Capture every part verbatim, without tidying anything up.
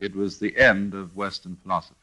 it was the end of Western philosophy.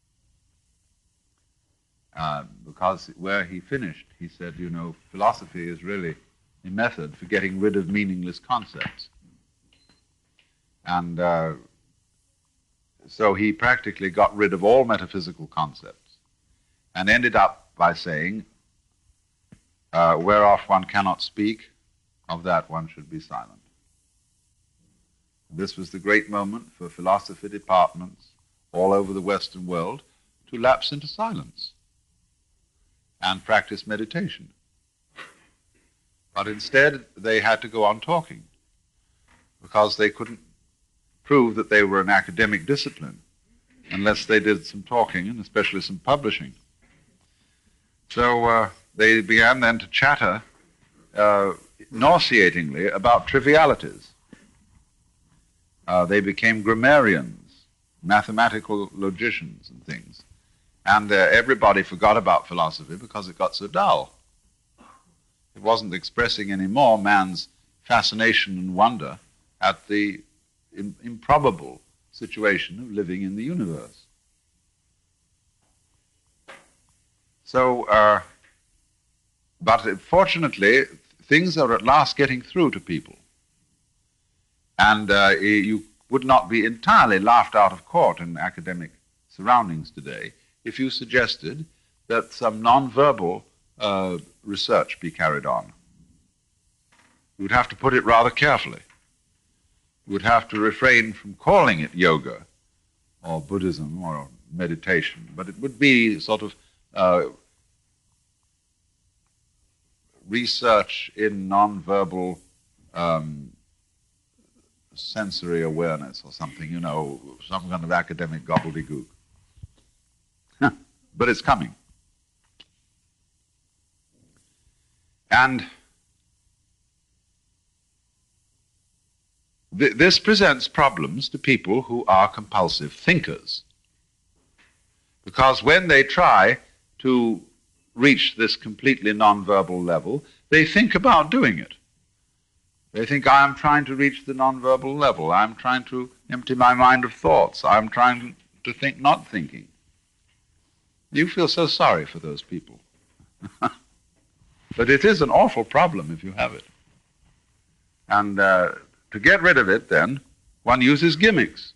Uh, because where he finished, he said, you know, philosophy is really a method for getting rid of meaningless concepts. And uh, so he practically got rid of all metaphysical concepts and ended up by saying, uh, whereof one cannot speak, of that one should be silent. This was the great moment for philosophy departments all over the Western world to lapse into silence and practice meditation. But instead, they had to go on talking because they couldn't prove that they were an academic discipline unless they did some talking and especially some publishing. So uh, they began then to chatter uh, nauseatingly about trivialities. Uh, they became grammarians, mathematical logicians and things. And uh, everybody forgot about philosophy because it got so dull. It wasn't expressing anymore man's fascination and wonder at the im- improbable situation of living in the universe. So, uh, but fortunately, things are at last getting through to people. And uh, you would not be entirely laughed out of court in academic surroundings today if you suggested that some non-verbal uh, research be carried on. You would have to put it rather carefully. You would have to refrain from calling it yoga or Buddhism or meditation, but it would be sort of uh, research in non-verbal um, sensory awareness or something, you know, some kind of academic gobbledygook. But it's coming. And th- this presents problems to people who are compulsive thinkers. Because when they try to reach this completely non-verbal level, they think about doing it. They think, I am trying to reach the non-verbal level. I'm trying to empty my mind of thoughts. I'm trying to think not thinking. You feel so sorry for those people. But it is an awful problem if you have it. And uh, to get rid of it, then, one uses gimmicks.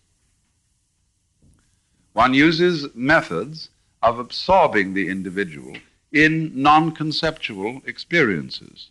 One uses methods of absorbing the individual in non-conceptual experiences,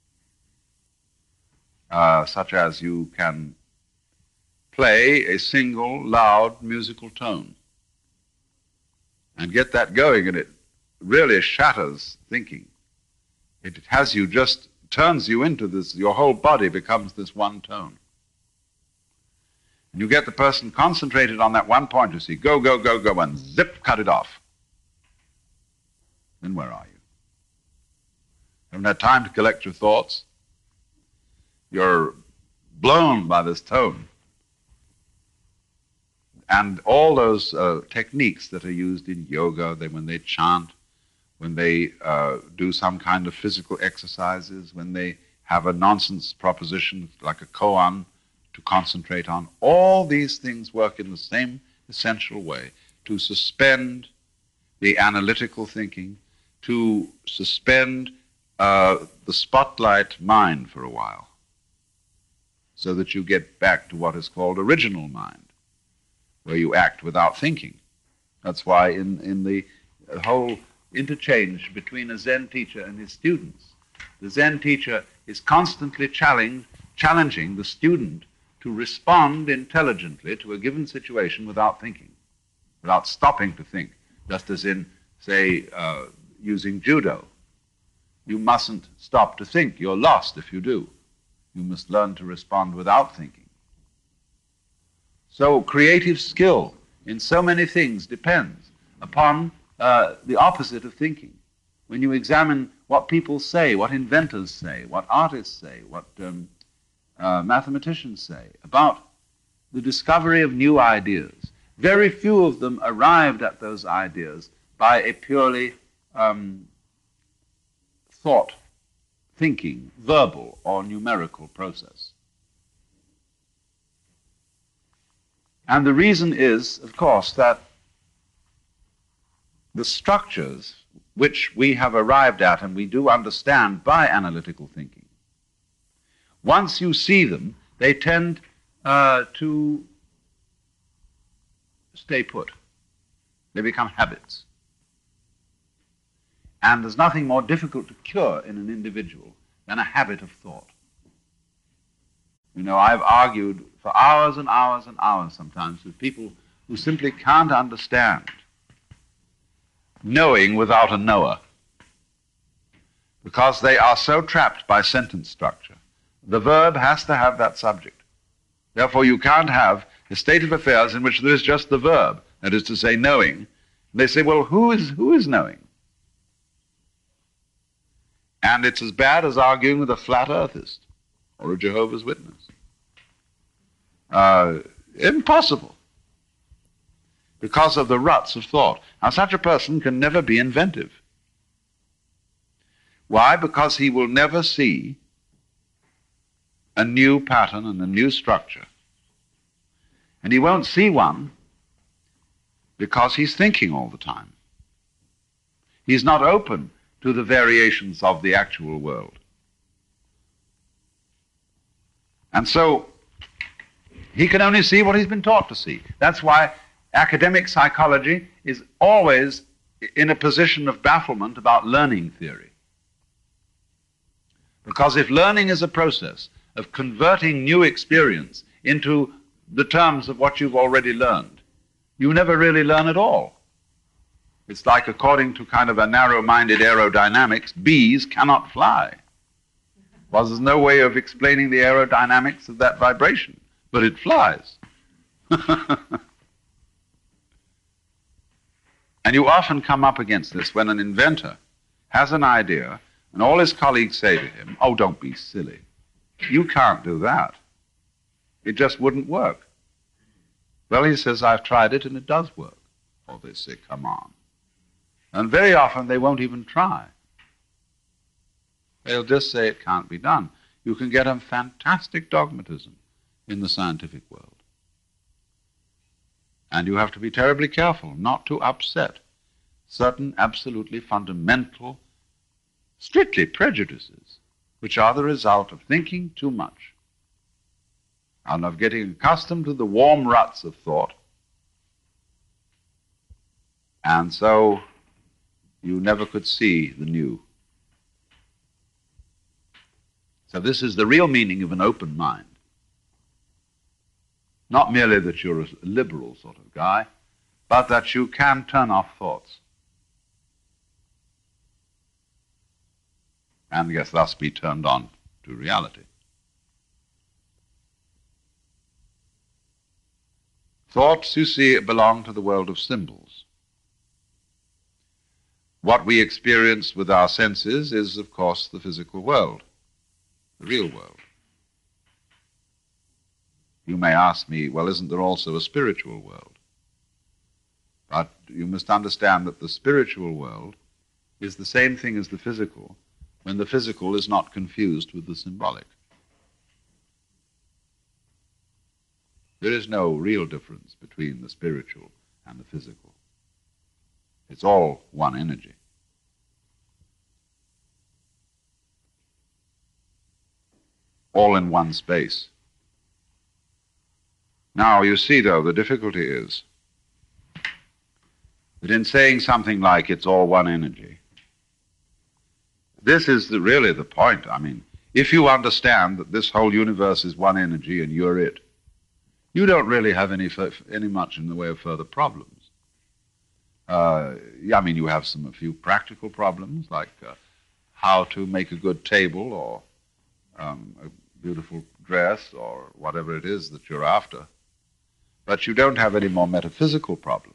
uh, such as you can play a single loud musical tone and get that going, and it really shatters thinking. It has you just, turns you into this, your whole body becomes this one tone. And you get the person concentrated on that one point, you see, go, go, go, go, and zip, cut it off. Then where are you? Haven't had time to collect your thoughts. You're blown by this tone. And all those uh, techniques that are used in yoga, they, when they chant, when they uh, do some kind of physical exercises, when they have a nonsense proposition like a koan to concentrate on, all these things work in the same essential way, to suspend the analytical thinking, to suspend uh, the spotlight mind for a while, so that you get back to what is called original mind, where you act without thinking. That's why in, in the whole interchange between a Zen teacher and his students, the Zen teacher is constantly challenge, challenging the student to respond intelligently to a given situation without thinking, without stopping to think, just as in, say, uh, using judo. You mustn't stop to think. You're lost if you do. You must learn to respond without thinking. So creative skill in so many things depends upon uh, the opposite of thinking. When you examine what people say, what inventors say, what artists say, what um, uh, mathematicians say about the discovery of new ideas, very few of them arrived at those ideas by a purely um, thought, thinking, verbal or numerical process. And the reason is, of course, that the structures which we have arrived at and we do understand by analytical thinking, once you see them, they tend uh, to stay put. They become habits. And there's nothing more difficult to cure in an individual than a habit of thought. You know, I've argued for hours and hours and hours sometimes with people who simply can't understand knowing without a knower, because they are so trapped by sentence structure. The verb has to have that subject. Therefore, you can't have a state of affairs in which there is just the verb, that is to say, knowing. And they say, well, who is, who is knowing? And it's as bad as arguing with a flat earthist or a Jehovah's Witness. Uh, impossible. Because of the ruts of thought. Now, such a person can never be inventive. Why? Because he will never see a new pattern and a new structure. And he won't see one because he's thinking all the time. He's not open to the variations of the actual world. And so he can only see what he's been taught to see. That's why academic psychology is always in a position of bafflement about learning theory. Because if learning is a process of converting new experience into the terms of what you've already learned, you never really learn at all. It's like, according to kind of a narrow-minded aerodynamics, bees cannot fly. Well, there's no way of explaining the aerodynamics of that vibration, but it flies. And you often come up against this when an inventor has an idea and all his colleagues say to him, oh, don't be silly. You can't do that. It just wouldn't work. Well, he says, I've tried it and it does work. Or they say, come on. And very often they won't even try. They'll just say it can't be done. You can get a fantastic dogmatism in the scientific world. And you have to be terribly careful not to upset certain absolutely fundamental, strictly prejudices, which are the result of thinking too much and of getting accustomed to the warm ruts of thought. And so you never could see the new. So this is the real meaning of an open mind. Not merely that you're a liberal sort of guy, but that you can turn off thoughts. And yes, thus be turned on to reality. Thoughts, you see, belong to the world of symbols. What we experience with our senses is, of course, the physical world, the real world. You may ask me, well, isn't there also a spiritual world? But you must understand that the spiritual world is the same thing as the physical, when the physical is not confused with the symbolic. There is no real difference between the spiritual and the physical. It's all one energy. All in one space. Now, you see, though, the difficulty is that in saying something like it's all one energy, this is the, really the point. I mean, if you understand that this whole universe is one energy and you're it, you don't really have any, any much in the way of further problems. Uh, I mean, you have some a few practical problems, like uh, how to make a good table or um, a beautiful dress or whatever it is that you're after. But you don't have any more metaphysical problems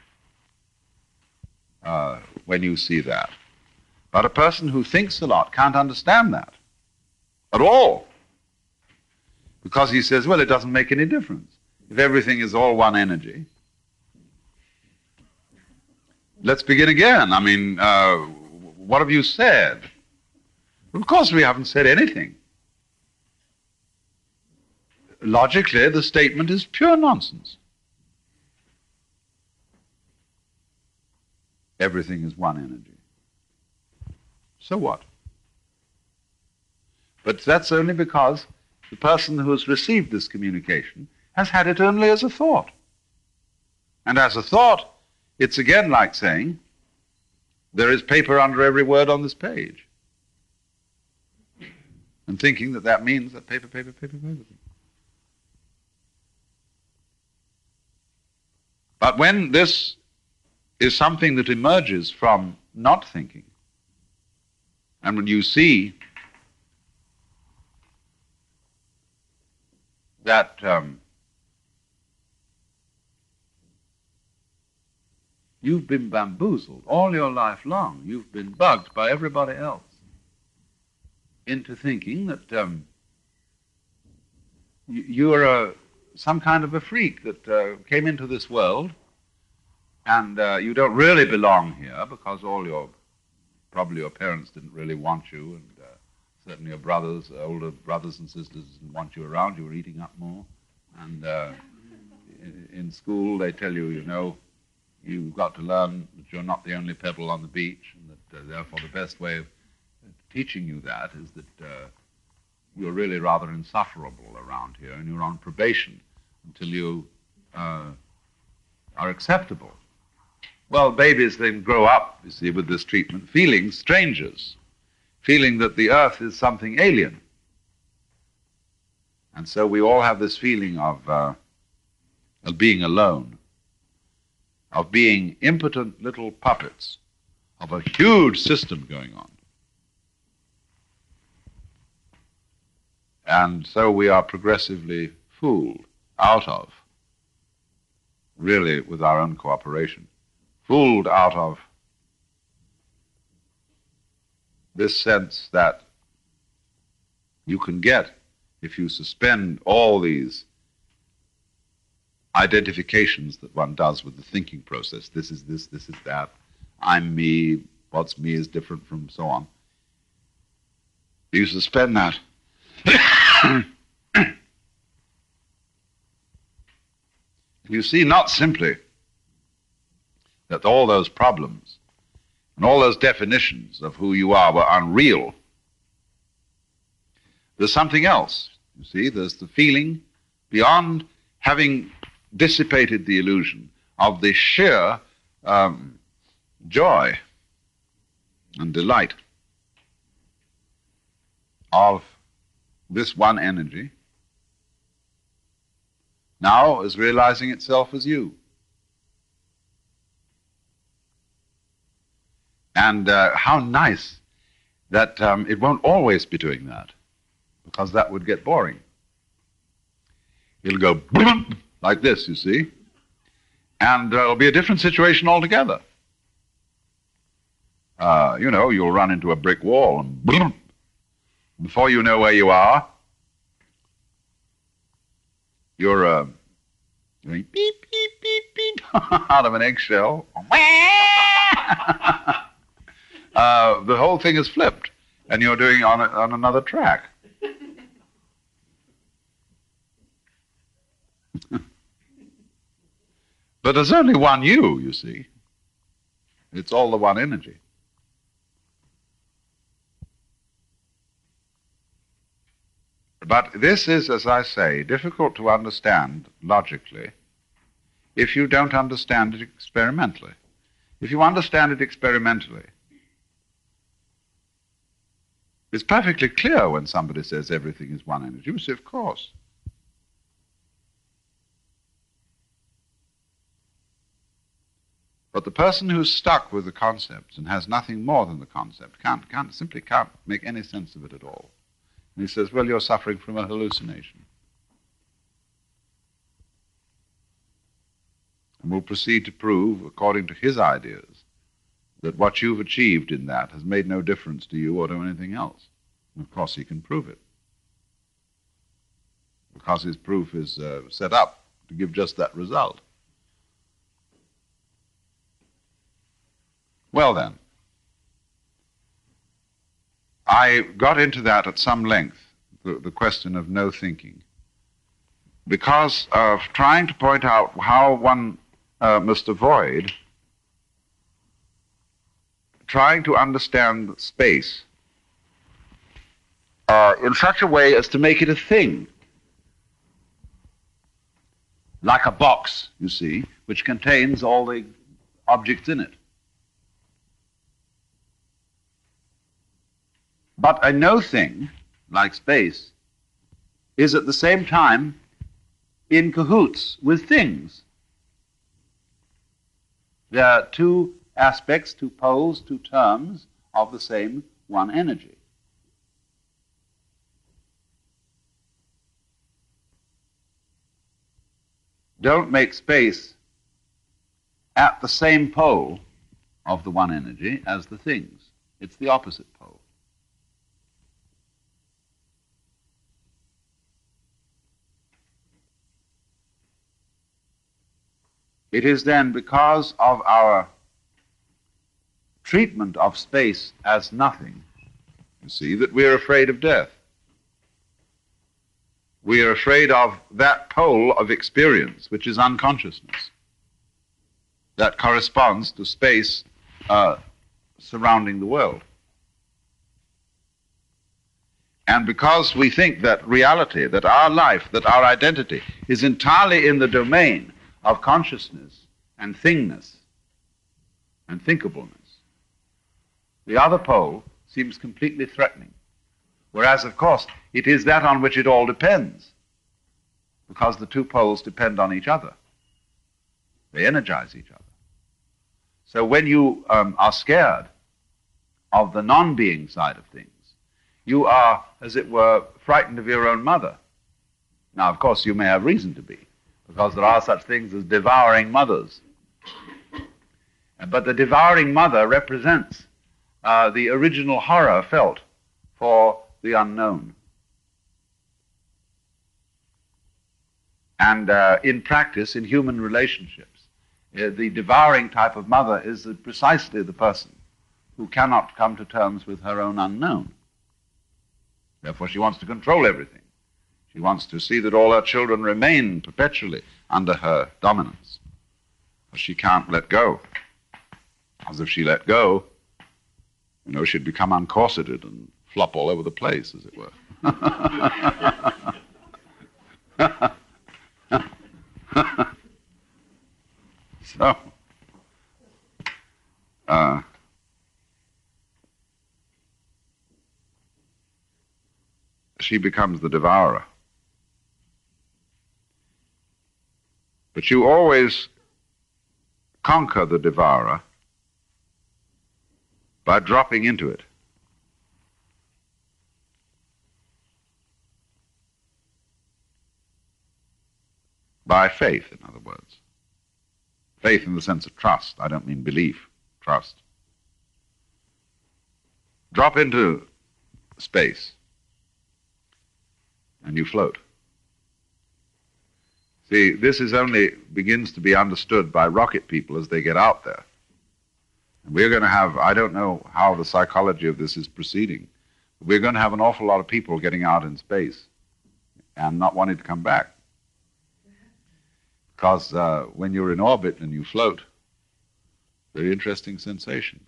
uh, when you see that. But a person who thinks a lot can't understand that at all, because he says, well, it doesn't make any difference. If everything is all one energy, let's begin again. I mean, uh, what have you said? Of course we haven't said anything. Logically, the statement is pure nonsense. everything is one energy. So what? But that's only because the person who has received this communication has had it only as a thought. And as a thought, it's again like saying, there is paper under every word on this page. And thinking that that means that paper, paper, paper, paper. But when this is something that emerges from not thinking, and when you see that um, you've been bamboozled all your life long, you've been bugged by everybody else into thinking that um, you, you're a, some kind of a freak that uh, came into this world, and uh, you don't really belong here because all your, probably your parents didn't really want you, and uh, certainly your brothers, older brothers and sisters didn't want you around. You were eating up more. And uh, in, in school they tell you, you know, you've got to learn that you're not the only pebble on the beach, and that uh, therefore the best way of teaching you that is that uh, you're really rather insufferable around here, and you're on probation until you uh, are acceptable. Well, babies then grow up, you see, with this treatment, feeling strangers, feeling that the earth is something alien. And so we all have this feeling of, uh, of being alone, of being impotent little puppets of a huge system going on. And so we are progressively fooled out of, really with our own cooperation, fooled out of this sense that you can get if you suspend all these identifications that one does with the thinking process. This is this, this is that. I'm me, what's me is different from so on. You suspend that. You see not simply that all those problems and all those definitions of who you are were unreal. There's something else, you see. There's the feeling, beyond having dissipated the illusion, of the sheer um, joy and delight of this one energy now is realizing itself as you. And uh, how nice that um, it won't always be doing that, because that would get boring. It'll go boom, like this, you see, and uh, it'll be a different situation altogether. Uh, you know, you'll run into a brick wall, and boom, before you know where you are, you're uh, going beep, beep, beep, beep, out of an eggshell. Uh, the whole thing is flipped, and you're doing on, a, on another track. But there's only one you, you see. It's all the one energy. But this is, as I say, difficult to understand logically if you don't understand it experimentally. If you understand it experimentally, it's perfectly clear when somebody says everything is one energy. You say, of course. But the person who's stuck with the concepts and has nothing more than the concept can't, can't, simply can't make any sense of it at all. And he says, well, you're suffering from a hallucination. And we'll proceed to prove, according to his ideas, that what you've achieved in that has made no difference to you or to anything else. And of course, he can prove it, because his proof is uh, set up to give just that result. Well then, I got into that at some length, the, the question of no thinking, because of trying to point out how one uh, must avoid trying to understand space uh, in such a way as to make it a thing, like a box, you see, which contains all the objects in it. But a no thing, like space, is at the same time in cahoots with things. There are two aspects, two poles, two terms of the same one energy. Don't make space at the same pole of the one energy as the things. It's the opposite pole. It is then because of our treatment of space as nothing, you see, that we're afraid of death. We are afraid of that pole of experience, which is unconsciousness, that corresponds to space uh, surrounding the world. And because we think that reality, that our life, that our identity is entirely in the domain of consciousness and thingness and thinkableness, the other pole seems completely threatening. Whereas, of course, it is that on which it all depends, because the two poles depend on each other. They energize each other. So when you um, are scared of the non-being side of things, you are, as it were, frightened of your own mother. Now, of course, you may have reason to be, because there are such things as devouring mothers. But the devouring mother represents uh, the original horror felt for the unknown. And uh, in practice, in human relationships, uh, the devouring type of mother is precisely the person who cannot come to terms with her own unknown. Therefore, she wants to control everything. She wants to see that all her children remain perpetually under her dominance. But she can't let go. As if she let go, you know, she'd become uncorseted and flop all over the place, as it were. So, uh, she becomes the devourer. But you always conquer the devourer by dropping into it. By faith, in other words. Faith in the sense of trust. I don't mean belief, trust. Drop into space, and you float. See, this is only begins to be understood by rocket people as they get out there. And we're going to have, I don't know how the psychology of this is proceeding, but we're going to have an awful lot of people getting out in space and not wanting to come back. Because uh, when you're in orbit and you float, very interesting sensation.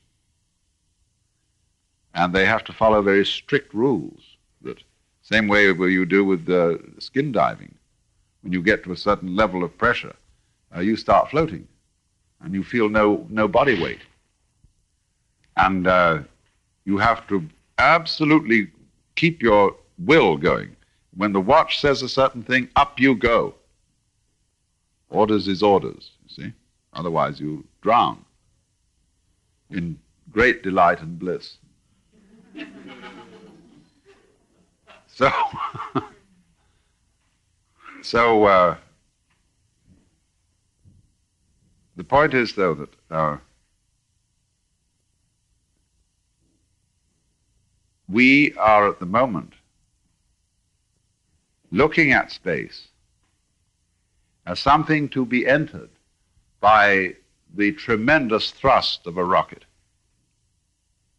And they have to follow very strict rules, that same way where you do with uh, skin diving. When you get to a certain level of pressure, uh, you start floating, and you feel no, no body weight. And uh, you have to absolutely keep your will going. When the watch says a certain thing, up you go. Orders is orders, you see. Otherwise you drown in great delight and bliss. So, so uh, the point is, though, that uh, we are at the moment looking at space as something to be entered by the tremendous thrust of a rocket.